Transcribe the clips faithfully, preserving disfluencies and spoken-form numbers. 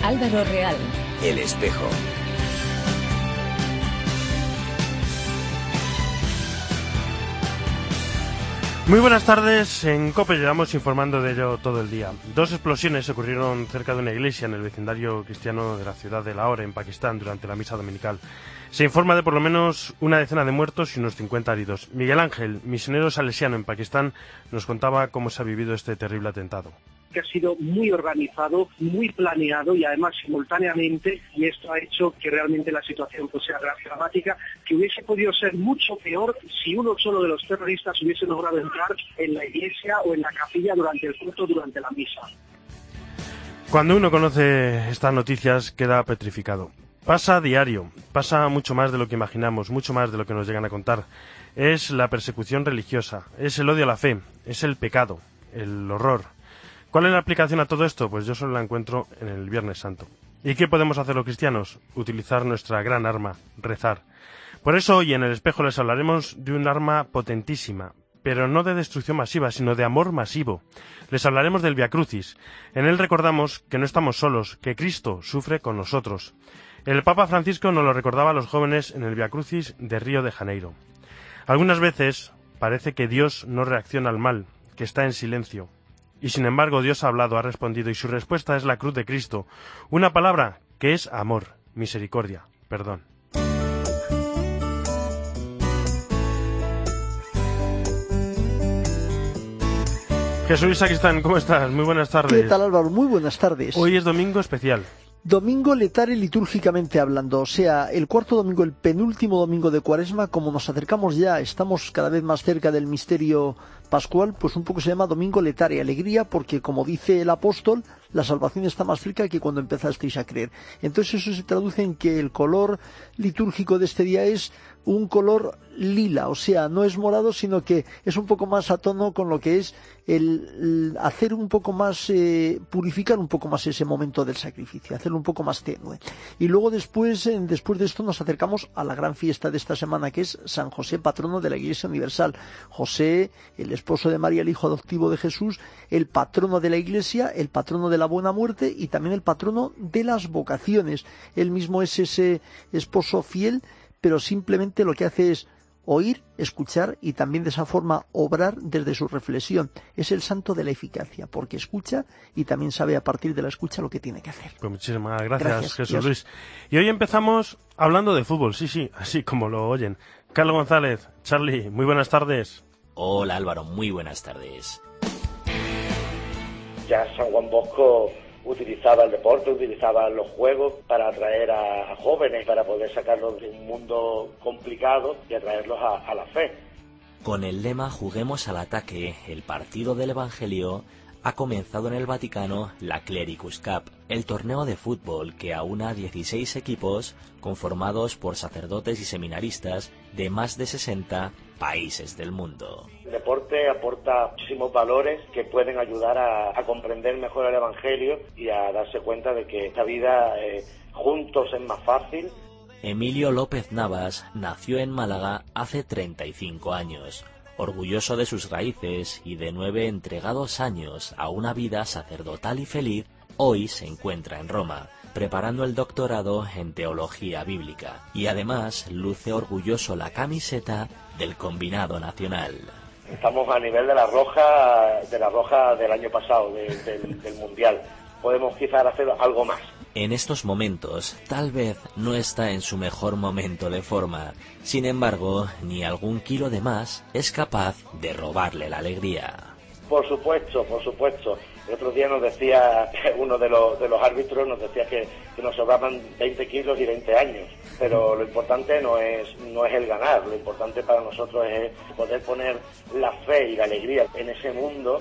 Álvaro Real. El Espejo. Muy buenas tardes, en COPE llevamos informando de ello todo el día. Dos explosiones ocurrieron cerca de una iglesia en el vecindario cristiano de la ciudad de Lahore, en Pakistán, durante la misa dominical. Se informa de por lo menos una decena de muertos y unos cincuenta heridos. Miguel Ángel, misionero salesiano en Pakistán, nos contaba cómo se ha vivido este terrible atentado. Que ha sido muy organizado, muy planeado y además simultáneamente, y esto ha hecho que realmente la situación pues, sea dramática, que hubiese podido ser mucho peor si uno solo de los terroristas hubiese logrado entrar en la iglesia o en la capilla durante el culto, durante la misa. Cuando uno conoce estas noticias queda petrificado. Pasa a diario, pasa mucho más de lo que imaginamos, mucho más de lo que nos llegan a contar. Es la persecución religiosa, es el odio a la fe, es el pecado, el horror. ¿Cuál es la aplicación a todo esto? Pues yo solo la encuentro en el Viernes Santo. ¿Y qué podemos hacer los cristianos? Utilizar nuestra gran arma, rezar. Por eso hoy en El Espejo les hablaremos de un arma potentísima, pero no de destrucción masiva, sino de amor masivo. Les hablaremos del Via Crucis. En él recordamos que no estamos solos, que Cristo sufre con nosotros. El Papa Francisco nos lo recordaba a los jóvenes en el Via Crucis de Río de Janeiro. Algunas veces parece que Dios no reacciona al mal, que está en silencio. Y sin embargo Dios ha hablado, ha respondido, y su respuesta es la cruz de Cristo, una palabra que es amor, misericordia, perdón. Jesús Sacristán, ¿cómo estás? Muy buenas tardes. ¿Qué tal, Álvaro? Muy buenas tardes. Hoy es domingo especial. Domingo letare litúrgicamente hablando, o sea, el cuarto domingo, el penúltimo domingo de Cuaresma, como nos acercamos ya, estamos cada vez más cerca del misterio pascual, pues un poco se llama domingo letare, alegría, porque como dice el apóstol, la salvación está más cerca que cuando empezasteis a creer. Entonces eso se traduce en que el color litúrgico de este día es un color lila, o sea, no es morado, sino que es un poco más a tono con lo que es el, el hacer un poco más, eh, purificar un poco más ese momento del sacrificio, hacerlo un poco más tenue. Y luego después, eh, después de esto nos acercamos a la gran fiesta de esta semana, que es San José, patrono de la Iglesia Universal. José, el esposo de María, el hijo adoptivo de Jesús, el patrono de la Iglesia, el patrono de la buena muerte y también el patrono de las vocaciones. Él mismo es ese esposo fiel, pero simplemente lo que hace es oír, escuchar y también de esa forma obrar desde su reflexión. Es el santo de la eficacia, porque escucha y también sabe a partir de la escucha lo que tiene que hacer. Pues muchísimas gracias, gracias Jesús Dios. Luis. Y hoy empezamos hablando de fútbol, sí, sí, así como lo oyen. Carlos González, Charlie, muy buenas tardes. Hola Álvaro, muy buenas tardes. Ya San Juan Bosco utilizaba el deporte, utilizaba los juegos para atraer a, a jóvenes, para poder sacarlos de un mundo complicado y atraerlos a, a la fe. Con el lema Juguemos al ataque, el partido del Evangelio, ha comenzado en el Vaticano la Clericus Cup, el torneo de fútbol que aúna dieciséis equipos conformados por sacerdotes y seminaristas de más de sesenta países del mundo. El deporte aporta muchísimos valores que pueden ayudar a, a comprender mejor el Evangelio y a darse cuenta de que esta vida eh, juntos es más fácil. Emilio López Navas nació en Málaga hace treinta y cinco años. Orgulloso de sus raíces y de nueve entregados años a una vida sacerdotal y feliz, hoy se encuentra en Roma, preparando el doctorado en Teología Bíblica, y además luce orgulloso la camiseta del combinado nacional. Estamos a nivel de la roja, de la roja del año pasado, de, del, del Mundial. Podemos quizás hacer algo más. En estos momentos, tal vez no está en su mejor momento de forma. Sin embargo, ni algún kilo de más es capaz de robarle la alegría. Por supuesto, por supuesto. El otro día nos decía, uno de los, de los árbitros nos decía que, que nos sobraban veinte kilos y veinte años. Pero lo importante no es, no es el ganar, lo importante para nosotros es poder poner la fe y la alegría en ese mundo.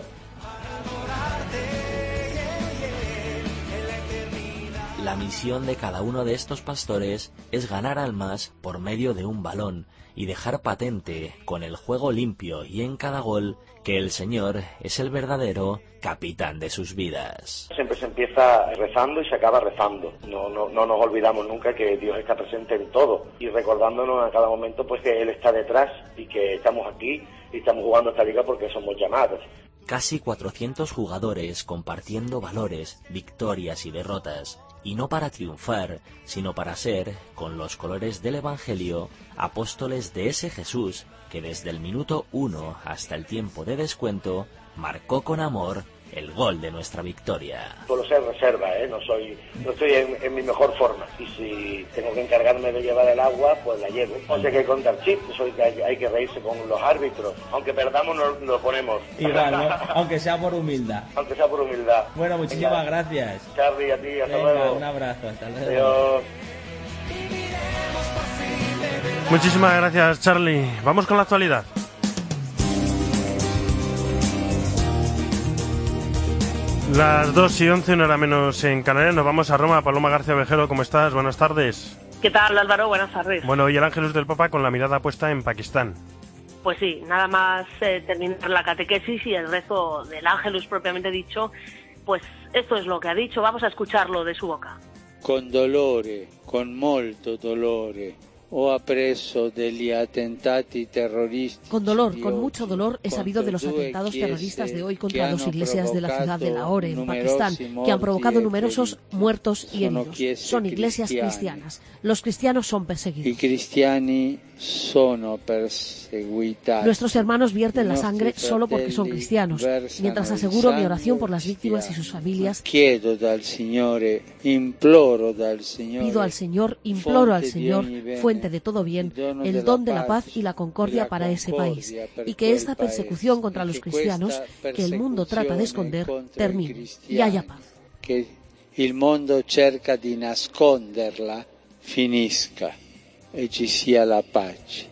La misión de cada uno de estos pastores es ganar almas por medio de un balón y dejar patente, con el juego limpio y en cada gol, que el Señor es el verdadero capitán de sus vidas. Siempre se empieza rezando y se acaba rezando. No, no, no nos olvidamos nunca que Dios está presente en todo y recordándonos a cada momento pues que Él está detrás y que estamos aquí y estamos jugando esta liga porque somos llamados. Casi cuatrocientos jugadores compartiendo valores, victorias y derrotas, y no para triunfar, sino para ser, con los colores del Evangelio, apóstoles de ese Jesús que desde el minuto uno hasta el tiempo de descuento marcó con amor el gol de nuestra victoria. Suelo ser reserva, ¿eh? no soy, no estoy en, en mi mejor forma, y si tengo que encargarme de llevar el agua, pues la llevo. O sea, hay que contar chistes, eso hay que, hay que reírse con los árbitros, aunque perdamos nos lo ponemos. Igual, ¿no? Aunque sea por humildad. Aunque sea por humildad. Bueno, muchísimas Venga. gracias. Charlie, a ti, hasta Venga, luego. Un abrazo, hasta luego. Adiós. Muchísimas gracias, Charlie. Vamos con la actualidad. Las dos y once, una hora menos en Canarias. Nos vamos a Roma. Paloma García Vejero, ¿cómo estás? Buenas tardes. ¿Qué tal, Álvaro? Buenas tardes. Bueno, hoy el Ángelus del Papa con la mirada puesta en Pakistán. Pues sí, nada más eh, terminar la catequesis y el rezo del Ángelus propiamente dicho, pues esto es lo que ha dicho. Vamos a escucharlo de su boca. Con dolore, con molto dolore, ho appreso degli attentati terroristici. Con dolor, con mucho dolor, he sabido de los atentados terroristas de hoy contra dos iglesias de la ciudad de Lahore, en Pakistán, que han provocado numerosos muertos y heridos. Son iglesias cristianas. Los cristianos son perseguidos. I cristiani sono perseguitati. Nuestros hermanos vierten la sangre solo porque son cristianos. Mientras aseguro mi oración por las víctimas y sus familias, Chiedo dal Signore, imploro dal Signore, pido al Señor, imploro al Señor, fuente de todo bien, el don de la paz y la concordia para ese país, y que esta persecución contra los cristianos, que el mundo trata de esconder, termine y haya paz. Que il mondo cerca di nasconderla, finisca e ci sia la pace.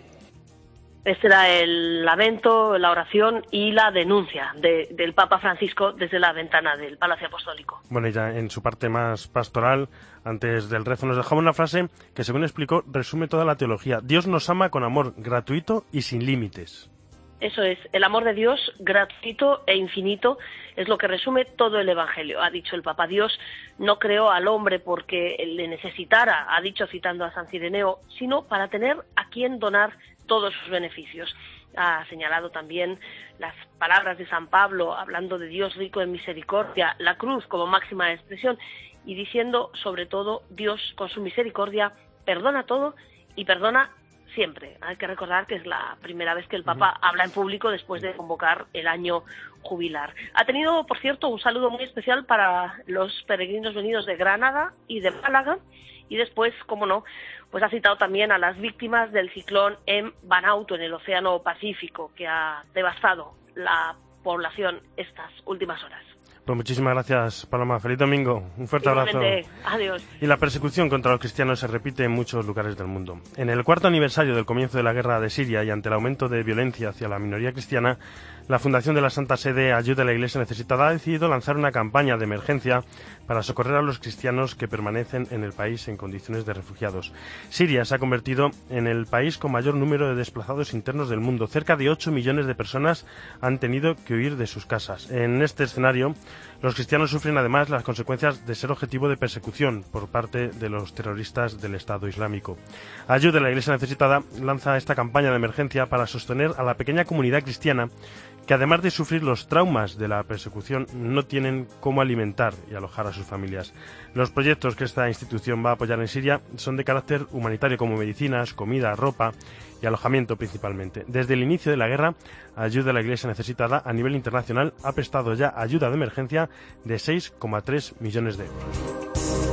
Este era el lamento, la oración y la denuncia de, del Papa Francisco desde la ventana del Palacio Apostólico. Bueno, ya en su parte más pastoral, antes del rezo, nos dejaba una frase que, según explicó, resume toda la teología. Dios nos ama con amor gratuito y sin límites. Eso es, el amor de Dios, gratuito e infinito, es lo que resume todo el Evangelio. Ha dicho el Papa, Dios no creó al hombre porque le necesitara, ha dicho citando a San Cireneo, sino para tener a quien donar todos sus beneficios. Ha señalado también las palabras de San Pablo, hablando de Dios rico en misericordia, la cruz como máxima expresión, y diciendo, sobre todo, Dios con su misericordia perdona todo y perdona siempre. Hay que recordar que es la primera vez que el Papa uh-huh. habla en público después de convocar el año jubilar. Ha tenido, por cierto, un saludo muy especial para los peregrinos venidos de Granada y de Málaga, y después, como no, pues ha citado también a las víctimas del ciclón en Vanuatu, en el Océano Pacífico, que ha devastado la población estas últimas horas. Pues muchísimas gracias, Paloma. Feliz domingo. Un fuerte Igualmente. abrazo. Adiós. Y la persecución contra los cristianos se repite en muchos lugares del mundo. En el cuarto aniversario del comienzo de la guerra de Siria y ante el aumento de violencia hacia la minoría cristiana, la Fundación de la Santa Sede Ayuda a la Iglesia Necesitada ha decidido lanzar una campaña de emergencia para socorrer a los cristianos que permanecen en el país en condiciones de refugiados. Siria se ha convertido en el país con mayor número de desplazados internos del mundo. Cerca de ocho millones de personas han tenido que huir de sus casas. En este escenario, los cristianos sufren además las consecuencias de ser objetivo de persecución por parte de los terroristas del Estado Islámico. Ayuda a la Iglesia Necesitada lanza esta campaña de emergencia para sostener a la pequeña comunidad cristiana que, además de sufrir los traumas de la persecución, no tienen cómo alimentar y alojar a sus familias. Los proyectos que esta institución va a apoyar en Siria son de carácter humanitario, como medicinas, comida, ropa y alojamiento principalmente. Desde el inicio de la guerra, Ayuda a la Iglesia Necesitada a nivel internacional ha prestado ya ayuda de emergencia de seis coma tres millones de euros.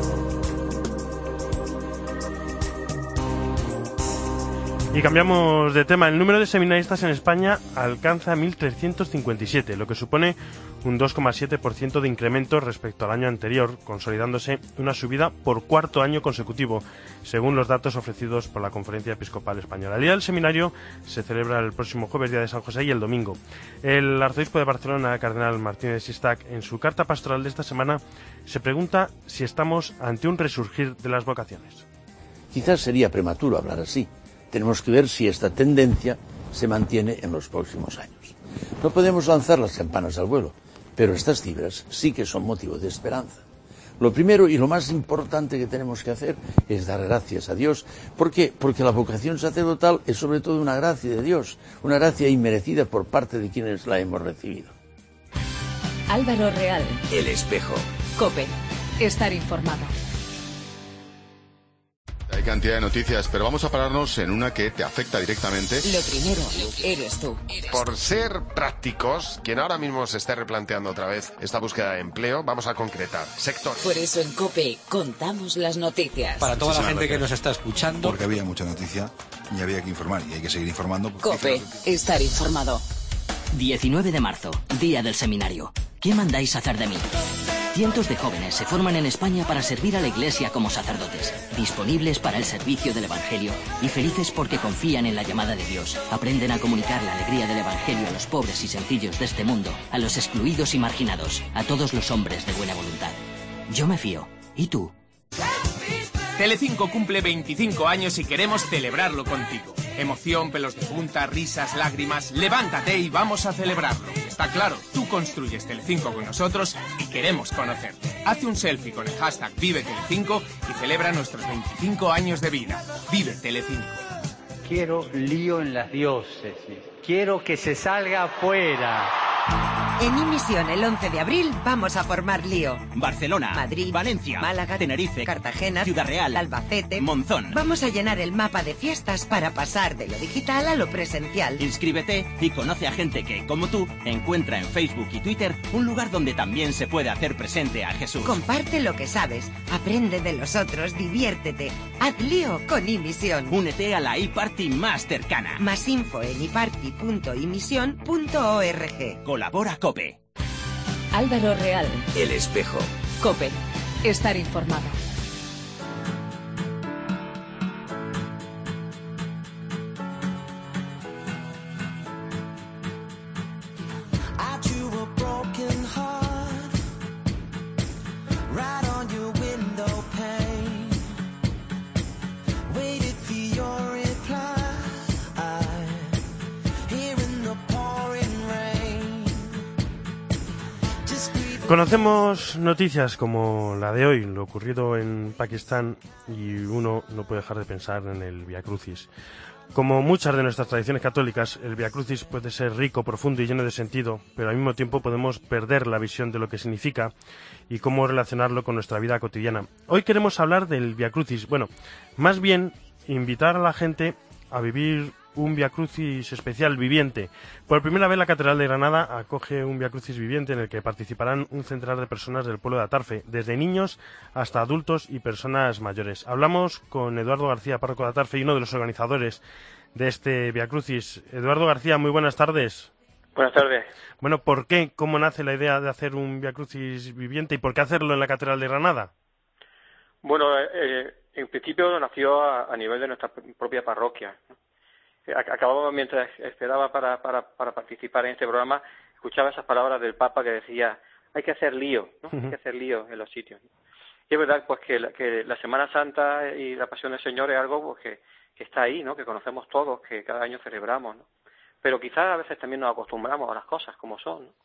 Y cambiamos de tema. El número de seminaristas en España alcanza mil trescientos cincuenta y siete, lo que supone un dos coma siete por ciento de incremento respecto al año anterior, consolidándose una subida por cuarto año consecutivo, según los datos ofrecidos por la Conferencia Episcopal Española. El día del seminario se celebra el próximo jueves, día de San José, y el domingo. El arzobispo de Barcelona, cardenal Martínez de Sistac, en su carta pastoral de esta semana, se pregunta si estamos ante un resurgir de las vocaciones. Quizás sería prematuro hablar así. Tenemos que ver si esta tendencia se mantiene en los próximos años. No podemos lanzar las campanas al vuelo, pero estas cifras sí que son motivo de esperanza. Lo primero y lo más importante que tenemos que hacer es dar gracias a Dios. ¿Por qué? Porque la vocación sacerdotal es sobre todo una gracia de Dios, una gracia inmerecida por parte de quienes la hemos recibido. Álvaro Real. El Espejo. COPE. Estar informado. Hay cantidad de noticias, pero vamos a pararnos en una que te afecta directamente. Lo primero, eres tú. Por ser prácticos, quien ahora mismo se esté replanteando otra vez esta búsqueda de empleo, vamos a concretar sector. Por eso en COPE contamos las noticias. Para toda la gente que nos está escuchando. Porque había mucha noticia y había que informar y hay que seguir informando. COPE, estar informado. diecinueve de marzo, día del seminario. ¿Qué mandáis hacer de mí? Cientos de jóvenes se forman en España para servir a la Iglesia como sacerdotes, disponibles para el servicio del Evangelio y felices porque confían en la llamada de Dios. Aprenden a comunicar la alegría del Evangelio a los pobres y sencillos de este mundo, a los excluidos y marginados, a todos los hombres de buena voluntad. Yo me fío. ¿Y tú? Telecinco cumple veinticinco años y queremos celebrarlo contigo. Emoción, pelos de punta, risas, lágrimas. Levántate y vamos a celebrarlo. Está claro, tú construyes Telecinco con nosotros y queremos conocerte. Haz un selfie con el hashtag Vive Telecinco y celebra nuestros veinticinco años de vida. Vive Telecinco. Quiero lío en las diócesis. Quiero que se salga afuera. En Imisión el once de abril vamos a formar lío. Barcelona, Madrid, Valencia, Málaga, Tenerife, Cartagena, Ciudad Real, Albacete, Monzón. Vamos a llenar el mapa de fiestas para pasar de lo digital a lo presencial. Inscríbete y conoce a gente que, como tú, encuentra en Facebook y Twitter un lugar donde también se puede hacer presente a Jesús. Comparte lo que sabes, aprende de los otros, diviértete. Haz lío con Imisión. Únete a la iParty más cercana. Más info en iparty punto imisión punto org. Colabora COPE. Álvaro Real. El Espejo. COPE. Estar informado. Conocemos noticias como la de hoy, lo ocurrido en Pakistán, y uno no puede dejar de pensar en el Vía Crucis. Como muchas de nuestras tradiciones católicas, el Vía Crucis puede ser rico, profundo y lleno de sentido, pero al mismo tiempo podemos perder la visión de lo que significa y cómo relacionarlo con nuestra vida cotidiana. Hoy queremos hablar del Vía Crucis, bueno, más bien invitar a la gente a vivir un Vía Crucis especial viviente. Por primera vez la Catedral de Granada acoge un Vía Crucis viviente en el que participarán un centenar de personas del pueblo de Atarfe, desde niños hasta adultos y personas mayores. Hablamos con Eduardo García, párroco de Atarfe y uno de los organizadores de este Vía Crucis. Eduardo García, muy buenas tardes. Buenas tardes. Bueno, ¿por qué? ¿Cómo nace la idea de hacer un Vía Crucis viviente y por qué hacerlo en la Catedral de Granada? Bueno, eh, en principio nació a, a nivel de nuestra propia parroquia. Acababa, mientras esperaba para, para, para participar en este programa, escuchaba esas palabras del Papa que decía, hay que hacer lío, ¿no? Uh-huh. Hay que hacer lío en los sitios. Y es verdad pues que la, que la Semana Santa y la Pasión del Señor es algo pues, que, que está ahí, ¿no? Que conocemos todos, que cada año celebramos, ¿no? Pero quizás a veces también nos acostumbramos a las cosas como son, ¿no?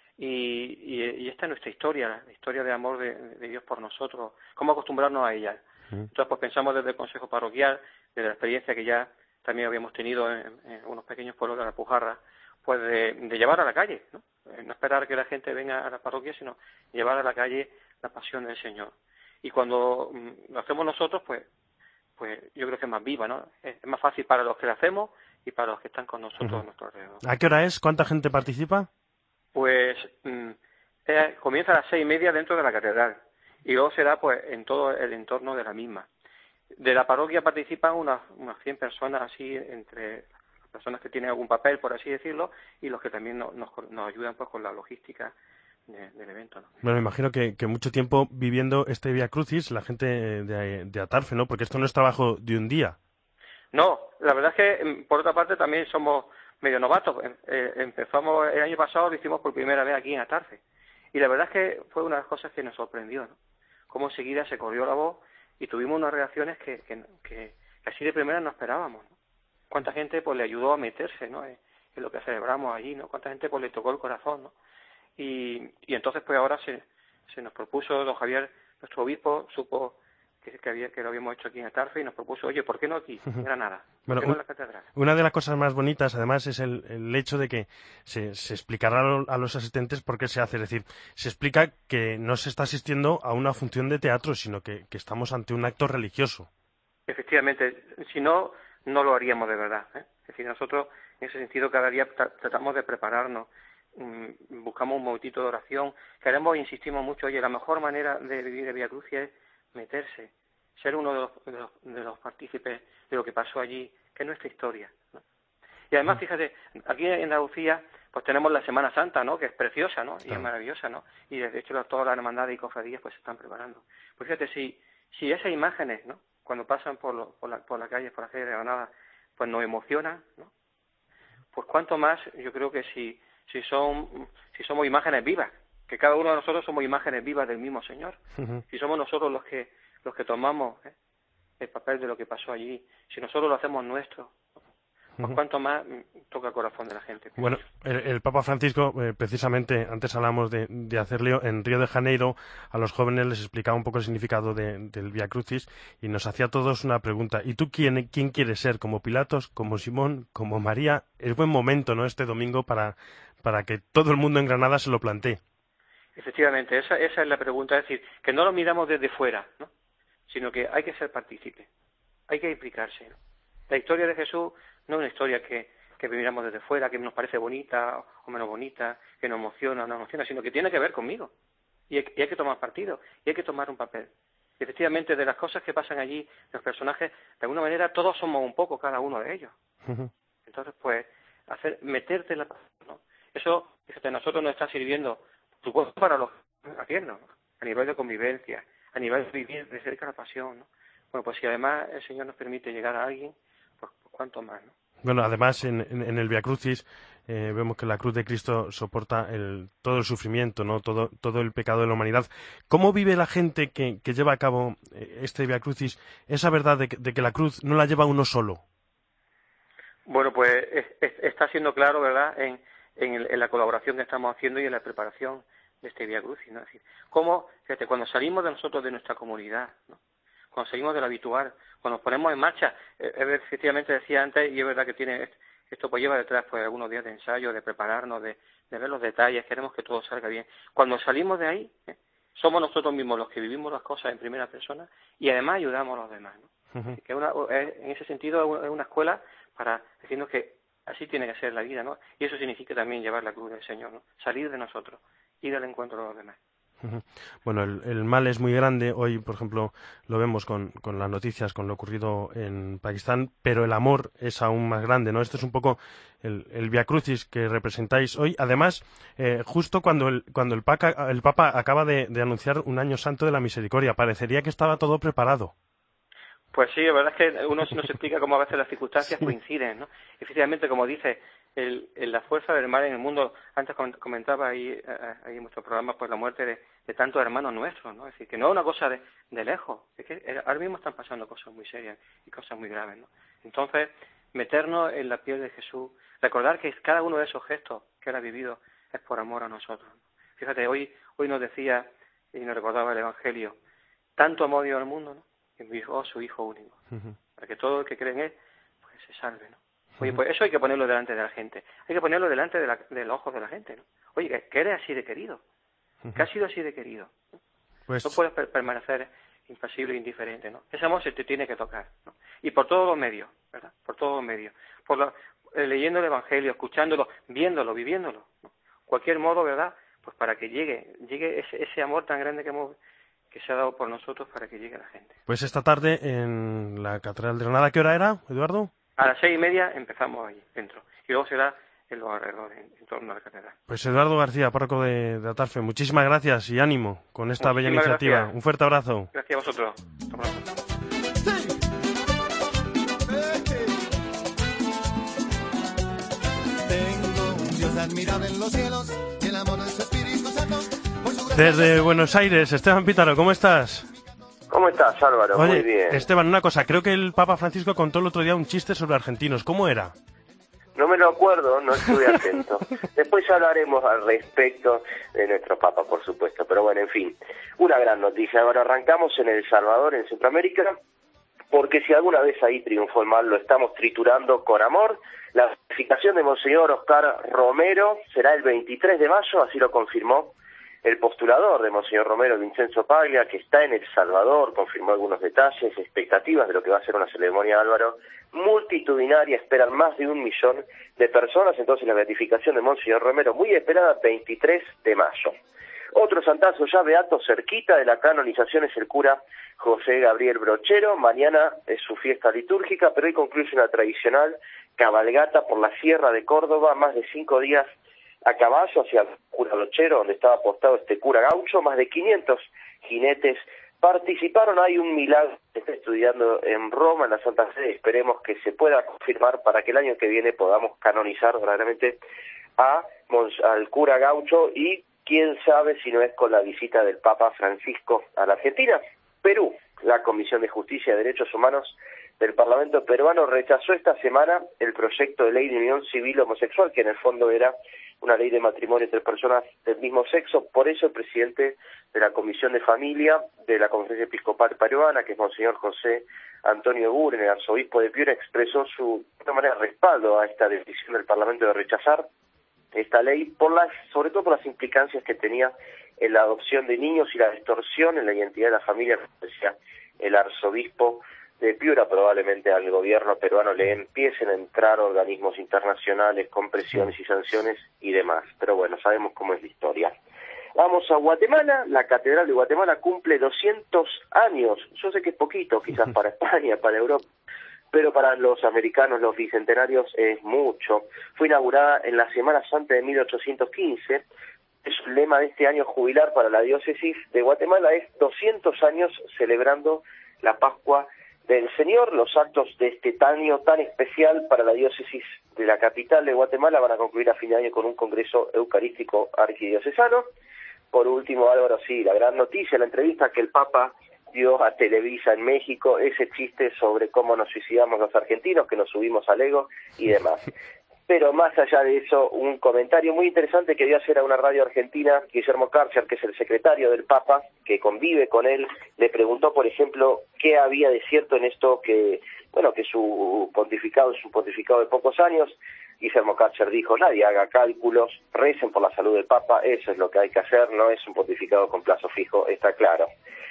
Y, y, y esta es nuestra historia, la historia de amor de, de Dios por nosotros, cómo acostumbrarnos a ella. Uh-huh. Entonces pues pensamos desde el Consejo Parroquial, desde la experiencia que ya también habíamos tenido en, en unos pequeños pueblos de la Alpujarra, pues de, de llevar a la calle, ¿no? No esperar que la gente venga a la parroquia, sino llevar a la calle la pasión del Señor. Y cuando mm, lo hacemos nosotros, pues pues yo creo que es más viva, ¿no? Es, es más fácil para los que lo hacemos y para los que están con nosotros uh-huh. a nuestro alrededor. ¿A qué hora es? ¿Cuánta gente participa? Pues mm, eh, comienza a las seis y media dentro de la catedral y luego será pues en todo el entorno de la misma. De la parroquia participan unas, unas cien personas, así, entre las personas que tienen algún papel, por así decirlo, y los que también nos, nos, nos ayudan pues con la logística de, del evento, ¿no? Bueno, me imagino que, que mucho tiempo viviendo este Vía Crucis, la gente de, de Atarfe, ¿no? Porque esto no es trabajo de un día. No, la verdad es que, por otra parte, también somos medio novatos. Eh, empezamos, el año pasado lo hicimos por primera vez aquí en Atarfe, y la verdad es que fue una de las cosas que nos sorprendió, ¿no? Cómo enseguida se corrió la voz y tuvimos unas reacciones que, que, que, que así de primera no esperábamos, ¿no? Cuánta gente pues le ayudó a meterse, ¿no? En, en lo que celebramos allí, ¿no? Cuánta gente pues le tocó el corazón, ¿no? Y, y entonces pues ahora se, se nos propuso, don Javier, nuestro obispo, supo que, que, había, que lo habíamos hecho aquí en Atarfe y nos propuso, oye, ¿por qué no aquí, en Granada? ¿Por Bueno, qué no un, en la catedral? Una de las cosas más bonitas, además, es el, el hecho de que se, se explicará a los asistentes por qué se hace. Es decir, se explica que no se está asistiendo a una función de teatro, sino que, que estamos ante un acto religioso. efectivamente, si no, no lo haríamos de verdad, ¿eh? Es decir, nosotros en ese sentido cada día tra tratamos de prepararnos, mmm, buscamos un momentito de oración, queremos, insistimos mucho, oye, la mejor manera de vivir el Vía Crucis es meterse, ser uno de los, de los, de los partícipes de lo que pasó allí, que es nuestra historia, ¿no? Y además, fíjate, aquí en Andalucía, pues tenemos la Semana Santa, ¿no? Que es preciosa, ¿no? Y es maravillosa, ¿no? Y de hecho todas las hermandades y cofradías pues se están preparando. Pues fíjate, si, si esas imágenes, ¿no? Cuando pasan por, lo, por, la, por la calle, por la calle de Granada, pues nos emocionan, ¿no? Pues cuánto más, yo creo que si, si son, si somos imágenes vivas, que cada uno de nosotros somos imágenes vivas del mismo Señor. Uh-huh. Si somos nosotros los que, los que tomamos, ¿eh? el papel de lo que pasó allí, si nosotros lo hacemos nuestro, pues cuánto más toca el corazón de la gente. Bueno, el, el Papa Francisco, eh, precisamente, antes hablamos de, de hacerlo en Río de Janeiro, a los jóvenes les explicaba un poco el significado de, del Vía Crucis y nos hacía a todos una pregunta. ¿Y tú quién, quién quieres ser? ¿Como Pilatos? ¿Como Simón? ¿Como María? Es buen momento, ¿no?, este domingo para, para que todo el mundo en Granada se lo plantee. Efectivamente, esa, esa es la pregunta. Es decir, que no lo miramos desde fuera, ¿no?, sino que hay que ser partícipe, hay que implicarse, ¿no? La historia de Jesús no es una historia que, que miramos desde fuera, que nos parece bonita o menos bonita, que nos emociona o no emociona, sino que tiene que ver conmigo. Y hay, y hay que tomar partido, y hay que tomar un papel. Y efectivamente, de las cosas que pasan allí, los personajes, de alguna manera todos somos un poco cada uno de ellos. Uh-huh. Entonces, pues, hacer meterte en la... ¿no? Eso, fíjate, a nosotros nos está sirviendo, por supuesto, para los haciendo, ¿no?, a nivel de convivencia, a nivel de vivir de cerca la pasión, ¿no? Bueno, pues si además el Señor nos permite llegar a alguien, pues cuánto más, ¿no? Bueno, además en, en, en el Vía Crucis eh, vemos que la cruz de Cristo soporta el, todo el sufrimiento, ¿no?, todo, todo el pecado de la humanidad. ¿Cómo vive la gente que, que lleva a cabo este Vía Crucis esa verdad de que, de que la cruz no la lleva uno solo? Bueno, pues es, es, está siendo claro, ¿verdad?, en, en, el, en la colaboración que estamos haciendo y en la preparación de este Vía Crucis, ¿no? Es decir, cómo, fíjate, cuando salimos de nosotros, de nuestra comunidad, ¿no?, cuando salimos de lo habitual, cuando nos ponemos en marcha, eh, efectivamente decía antes, y es verdad que tiene esto pues lleva detrás pues algunos días de ensayo, de prepararnos, de, de ver los detalles, queremos que todo salga bien. Cuando salimos de ahí, eh, somos nosotros mismos los que vivimos las cosas en primera persona y además ayudamos a los demás, ¿no? Uh-huh. Que una, en ese sentido es una escuela para decirnos que así tiene que ser la vida, ¿no? Y eso significa también llevar la cruz del Señor, ¿no? Salir de nosotros, ir al encuentro de los demás. Bueno, el, el mal es muy grande. Hoy, por ejemplo, lo vemos con, con las noticias, con lo ocurrido en Pakistán, pero el amor es aún más grande, ¿no? Este es un poco el, el Vía Crucis que representáis hoy. Además, eh, justo cuando el, cuando el, Papa, el Papa acaba de, de anunciar un año santo de la misericordia, parecería que estaba todo preparado. Pues sí, la verdad es que uno no se explica cómo a veces las circunstancias sí. coinciden, ¿no? Efectivamente, como dice, el, el, la fuerza del mal en el mundo, antes comentaba ahí, ahí en nuestro programa, pues la muerte de, de tantos hermanos nuestros, ¿no? Es decir, que no es una cosa de, de lejos, es que ahora mismo están pasando cosas muy serias y cosas muy graves, ¿no? Entonces, meternos en la piel de Jesús, recordar que cada uno de esos gestos que él ha vivido es por amor a nosotros, ¿no? Fíjate, hoy, hoy nos decía, y nos recordaba el Evangelio, tanto amor dio al mundo, ¿no?, que envió a su Hijo único, uh-huh. para que todo el que cree en él, pues se salve, ¿no? Oye, pues eso hay que ponerlo delante de la gente, hay que ponerlo delante de, la, de los ojos de la gente, ¿no? Oye, que, que eres así de querido, uh-huh. que has sido así de querido, ¿no? Pues... no puedes per permanecer impasible e indiferente, ¿no? Ese amor se te tiene que tocar, ¿no? Y por todos los medios, ¿verdad? Por todos los medios, por la, eh, leyendo el Evangelio, escuchándolo, viéndolo, viviéndolo, ¿no? Cualquier modo, ¿verdad? Pues para que llegue, llegue ese, ese amor tan grande que hemos que se ha dado por nosotros para que llegue a la gente. Pues esta tarde en la Catedral de Granada, ¿qué hora era, Eduardo? A las seis y media empezamos allí, dentro, y luego será en los alrededores, en, en torno a la catedral. Pues Eduardo García, párroco de, de Atarfe, muchísimas gracias y ánimo con esta muchísimas bella iniciativa. Gracias. Un fuerte abrazo. Gracias a vosotros. Un abrazo. Tengo un Dios admirable en los cielos, y el amor de su Espíritu Santo. Desde Buenos Aires, Esteban Pítaro, ¿cómo estás? ¿Cómo estás, Álvaro? Oye, muy bien. Esteban, una cosa, creo que el Papa Francisco contó el otro día un chiste sobre argentinos, ¿cómo era? No me lo acuerdo, no estuve atento. Después hablaremos al respecto de nuestro Papa, por supuesto, pero bueno, en fin, una gran noticia. Ahora arrancamos en El Salvador, en Centroamérica, porque si alguna vez ahí triunfó el mal, lo estamos triturando con amor. La beatificación de Monseñor Oscar Romero será el veintitrés de mayo, así lo confirmó El postulador de Monseñor Romero, Vincenzo Paglia, que está en El Salvador, confirmó algunos detalles, expectativas de lo que va a ser una ceremonia, Álvaro, multitudinaria, esperan más de un millón de personas, entonces la beatificación de Monseñor Romero, muy esperada, veintitrés de mayo. Otro santazo ya beato cerquita de la canonización es el cura José Gabriel Brochero. Mañana es su fiesta litúrgica, pero hoy concluye una tradicional cabalgata por la Sierra de Córdoba, más de cinco días a caballo hacia el cura Brochero, donde estaba apostado este cura gaucho. Más de quinientos jinetes participaron. Hay un milagro que está estudiando en Roma, en la Santa Sede. Esperemos que se pueda confirmar para que el año que viene podamos canonizar verdaderamente a, al cura gaucho, y quién sabe si no es con la visita del Papa Francisco a la Argentina. Perú, la Comisión de Justicia y Derechos Humanos del Parlamento peruano rechazó esta semana el proyecto de ley de unión civil homosexual, que en el fondo era una ley de matrimonio entre personas del mismo sexo. Por eso el presidente de la Comisión de Familia de la Conferencia Episcopal Peruana, que es Monseñor José Antonio Guren, el arzobispo de Piura, expresó su de alguna manera respaldo a esta decisión del Parlamento de rechazar esta ley, por las, sobre todo por las implicancias que tenía en la adopción de niños y la distorsión en la identidad de la familia, como decía el arzobispo de Piura. Probablemente al gobierno peruano le empiecen a entrar organismos internacionales con presiones y sanciones y demás, pero bueno, sabemos cómo es la historia. Vamos a Guatemala. La Catedral de Guatemala cumple doscientos años. Yo sé que es poquito, quizás para España, para Europa, pero para los americanos, los bicentenarios, es mucho. Fue inaugurada en la Semana Santa de mil ochocientos quince. Es el lema de este año jubilar para la diócesis de Guatemala, es doscientos años celebrando la Pascua del Señor. Los actos de este año tan especial para la diócesis de la capital de Guatemala van a concluir a fin de año con un congreso eucarístico arquidiocesano. Por último, Álvaro, sí, la gran noticia, la entrevista que el Papa dio a Televisa en México, ese chiste sobre cómo nos suicidamos los argentinos, que nos subimos al ego y demás. Pero más allá de eso, un comentario muy interesante que dio hacer a una radio argentina, Guillermo Karcher, que es el secretario del Papa, que convive con él, le preguntó, por ejemplo, qué había de cierto en esto que, bueno, que su pontificado es un pontificado de pocos años. Guillermo Karcher dijo, nadie haga cálculos, recen por la salud del Papa, eso es lo que hay que hacer, no es un pontificado con plazo fijo, está claro.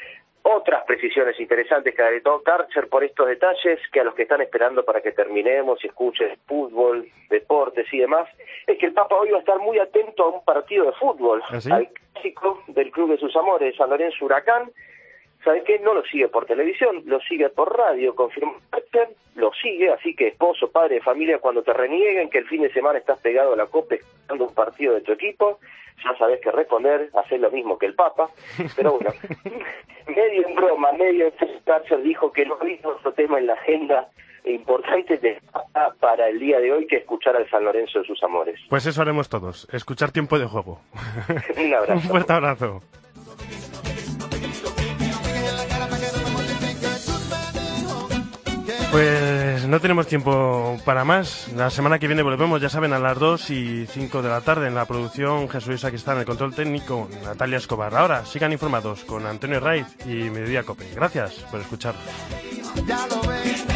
Otras precisiones interesantes que agregó Karcher por estos detalles, que a los que están esperando para que terminemos y escuchen fútbol, deportes y demás, es que el Papa hoy va a estar muy atento a un partido de fútbol, ¿sí? Al clásico del club de sus amores, San Lorenzo Huracán. ¿Saben qué? No lo sigue por televisión, lo sigue por radio, confirmó Karcher, lo sigue, así que esposo, padre de familia, cuando te renieguen que el fin de semana estás pegado a la copa esperando un partido de tu equipo, ya sabés que responder, hacer lo mismo que el Papa, pero bueno, medio en broma, medio en Karcher dijo que no había otro tema en la agenda importante de Papa para el día de hoy que escuchar al San Lorenzo de sus amores. Pues eso haremos todos, escuchar Tiempo de Juego. Un abrazo. Un fuerte abrazo. Pues no tenemos tiempo para más. La semana que viene volvemos, ya saben, a las dos y cinco de la tarde. En la producción, Jesús aquí está en el control técnico, Natalia Escobar. Ahora, sigan informados con Antonio Raiz y Mediodía Cope. Gracias por escuchar. Ya lo ves.